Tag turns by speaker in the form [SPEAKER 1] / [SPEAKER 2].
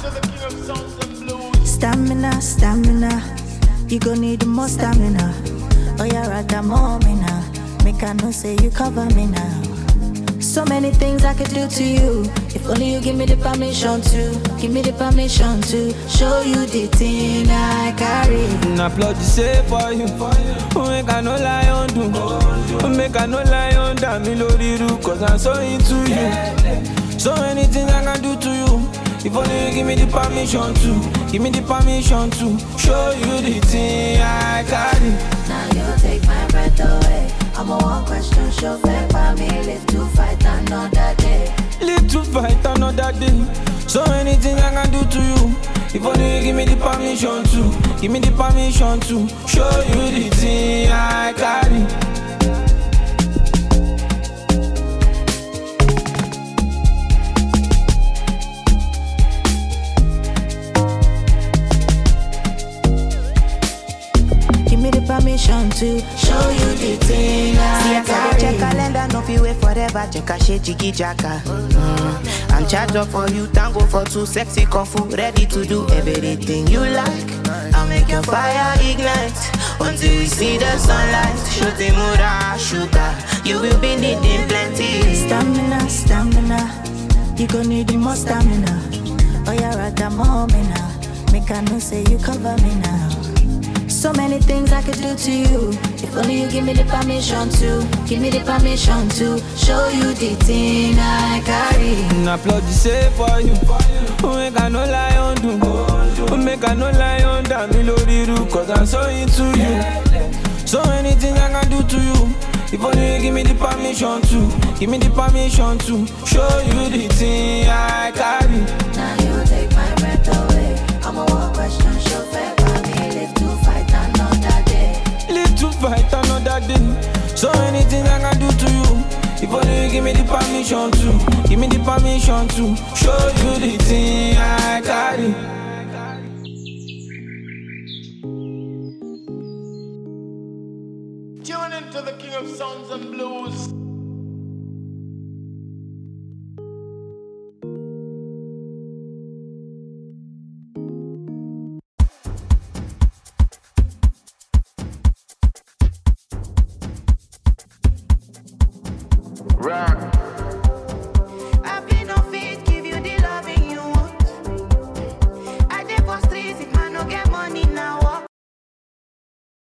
[SPEAKER 1] Stamina, stamina. You gon' need more stamina. Oh, yeah, rather more me now. Make I know say you cover me now. So many things I could do to you. If only you give me the permission to. Give me the permission to show you the thing I carry.
[SPEAKER 2] Applaud the say for you. Make I no lie on do. Make I no lie on damn me lori ru. Cause I'm so into you. So many things I can do to you. If only you give me the permission to. Give me the permission to show you the thing I carry.
[SPEAKER 1] Now you take my breath away. I'm a one question show fair for me. Live to fight another day.
[SPEAKER 2] Live to fight another day. So many things I can do to you. If only you give me the permission to. Give me the permission to show you the thing I carry.
[SPEAKER 1] Permission to show you the thing I carry.
[SPEAKER 3] Check calendar, no fi wait forever. Check a shit, jiggy jacka. I'm charged up for you, tango for two, sexy kung fu, ready to do everything you like. I'll make your fire ignite until we see the sunlight. Shooting mura, sugar, you will be needing plenty.
[SPEAKER 1] Stamina, stamina. You gon' need more stamina. Oh, yeah, rather more me now. Make I know say you cover me now. So many things I could do to you. If only you give me the permission to. Give me the permission to show you the thing I carry.
[SPEAKER 2] Applaud the say for you. Make I no lie on do. Make I no lie on damn me lori ru. Cause I'm so into you. So many things I can do to you. If only you give me the permission to. Give me the permission to show you the thing I carry.
[SPEAKER 1] Now you take my breath away. I'm a one question show fair for me. Live to fight another day.
[SPEAKER 2] Live to fight another day. So many things I can do to you. If only you give me the permission to. Give me the permission to show you the thing